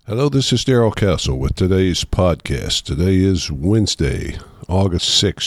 Hello, this is Daryl Castle with today's podcast. Today is Wednesday, August 6,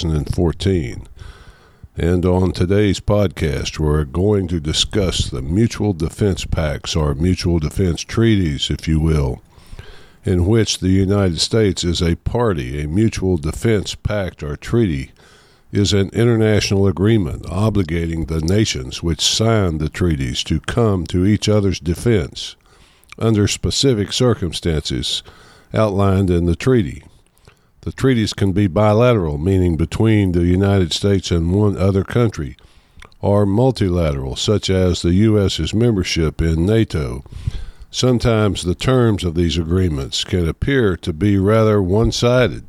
2014. And on today's podcast, we're going to discuss the mutual defense pacts, or mutual defense treaties, if you will, in which the United States is a party. A mutual defense pact or treaty is an international agreement obligating the nations which sign the treaties to come to each other's defense under specific circumstances outlined in the treaty. The treaties can be bilateral, meaning between the United States and one other country, or multilateral, such as the U.S.'s membership in NATO. Sometimes the terms of these agreements can appear to be rather one-sided.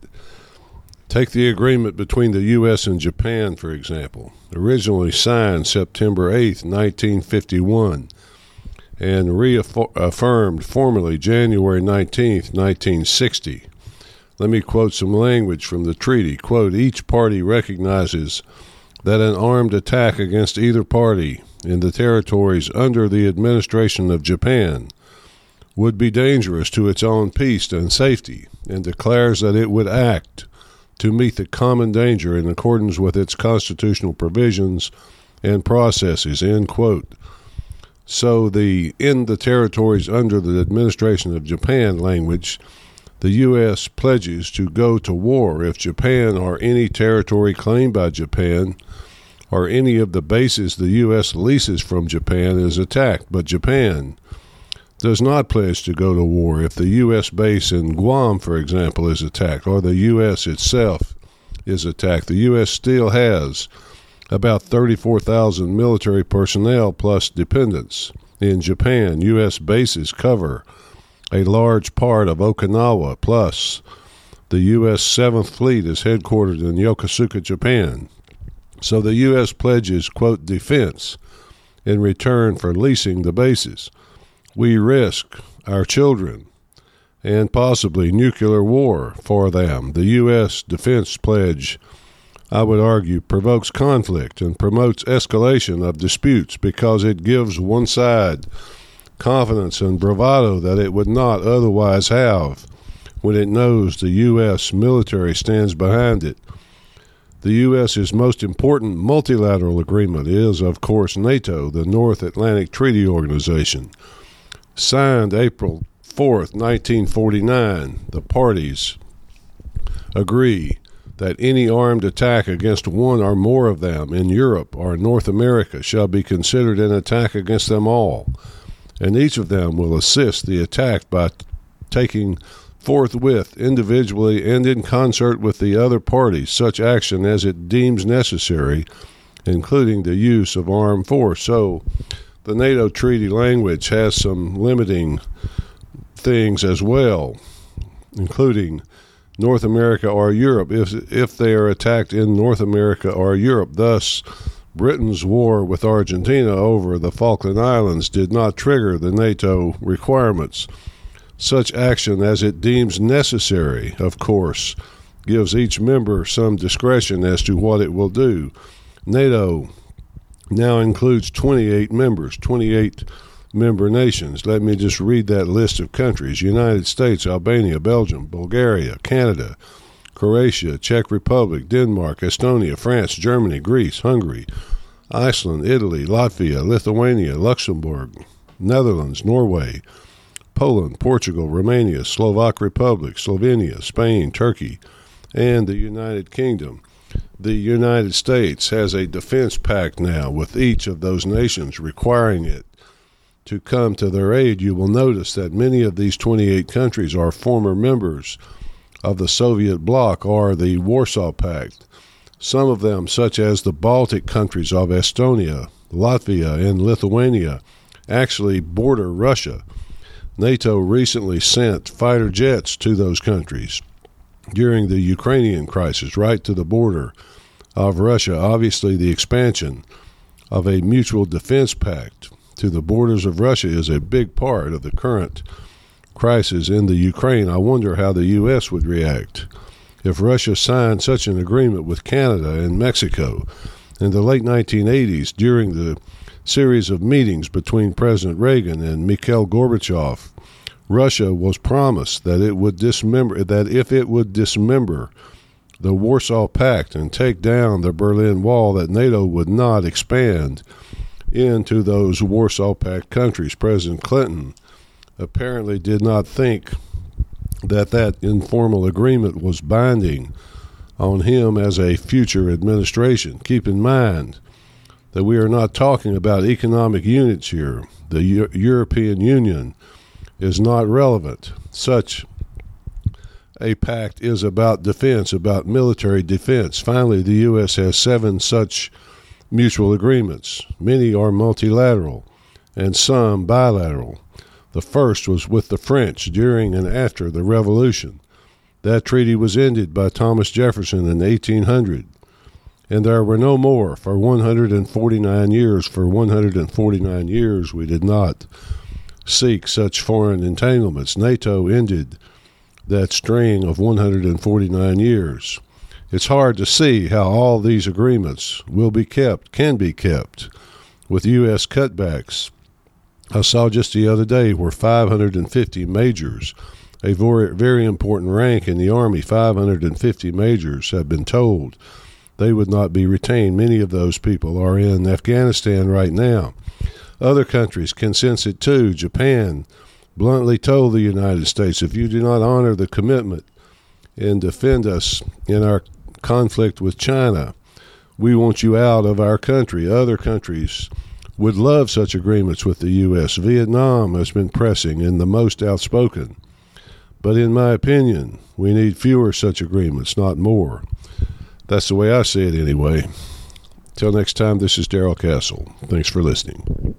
Take the agreement between the U.S. and Japan, for example, originally signed September 8, 1951, and reaffirmed formally January 19, 1960. Let me quote some language from the treaty. Quote, "Each party recognizes that an armed attack against either party in the territories under the administration of Japan would be dangerous to its own peace and safety, and declares that it would act to meet the common danger in accordance with its constitutional provisions and processes," end quote. So in the territories under the administration of Japan language, the U.S. pledges to go to war if Japan or any territory claimed by Japan or any of the bases the U.S. leases from Japan is attacked. But Japan does not pledge to go to war if the U.S. base in Guam, for example, is attacked, or the U.S. itself is attacked. The U.S. still has about 34,000 military personnel plus dependents in Japan. U.S. bases cover a large part of Okinawa, plus the U.S. 7th Fleet is headquartered in Yokosuka, Japan. So the U.S. pledges, quote, defense in return for leasing the bases. We risk our children and possibly nuclear war for them. The U.S. defense pledge, I would argue, provokes conflict and promotes escalation of disputes because it gives one side confidence and bravado that it would not otherwise have when it knows the U.S. military stands behind it. The U.S.'s most important multilateral agreement is, of course, NATO, the North Atlantic Treaty Organization. Signed April 4th, 1949, the parties agree that any armed attack against one or more of them in Europe or North America shall be considered an attack against them all, and each of them will assist the attacked by taking forthwith, individually and in concert with the other parties, such action as it deems necessary, including the use of armed force. So the NATO treaty language has some limiting things as well, including North America or Europe, if they are attacked in North America or Europe. Thus, Britain's war with Argentina over the Falkland Islands did not trigger the NATO requirements. Such action as it deems necessary, of course, gives each member some discretion as to what it will do. NATO now includes 28 members, 28 member nations. Let me just read that list of countries: United States, Albania, Belgium, Bulgaria, Canada, Croatia, Czech Republic, Denmark, Estonia, France, Germany, Greece, Hungary, Iceland, Italy, Latvia, Lithuania, Luxembourg, Netherlands, Norway, Poland, Portugal, Romania, Slovak Republic, Slovenia, Spain, Turkey, and the United Kingdom. The United States has a defense pact now with each of those nations requiring it to come to their aid. You will notice that many of these 28 countries are former members of the Soviet bloc or the Warsaw Pact. Some of them, such as the Baltic countries of Estonia, Latvia, and Lithuania, actually border Russia. NATO recently sent fighter jets to those countries during the Ukrainian crisis, right to the border of Russia. Obviously, the expansion of a mutual defense pact to the borders of Russia is a big part of the current crisis in the Ukraine. I wonder how the U.S. would react if Russia signed such an agreement with Canada and Mexico. In the late 1980s, during the series of meetings between President Reagan and Mikhail Gorbachev, Russia was promised that if it would dismember the Warsaw Pact and take down the Berlin Wall, that NATO would not expand into those Warsaw Pact countries. President Clinton apparently did not think that informal agreement was binding on him as a future administration. Keep in mind that we are not talking about economic units here. The European Union is not relevant. Such a pact is about defense, about military defense. Finally, the U.S. has 7 such mutual agreements. Many are multilateral and some bilateral. The first was with the French during and after the Revolution. That treaty was ended by Thomas Jefferson in 1800, and there were no more for 149 years. For 149 years, we did not seek such foreign entanglements. NATO ended that string of 149 years. It's hard to see how all these agreements can be kept, with U.S. cutbacks. I saw just the other day where 550 majors, a very important rank in the Army, 550 majors have been told they would not be retained. Many of those people are in Afghanistan right now. Other countries can sense it too. Japan bluntly told the United States, if you do not honor the commitment and defend us in our conflict with China, we want you out of our country. Other countries would love such agreements with the U.S. Vietnam has been pressing and the most outspoken. But in my opinion, we need fewer such agreements, not more. That's the way I see it anyway. Till next time, this is Darrell Castle. Thanks for listening.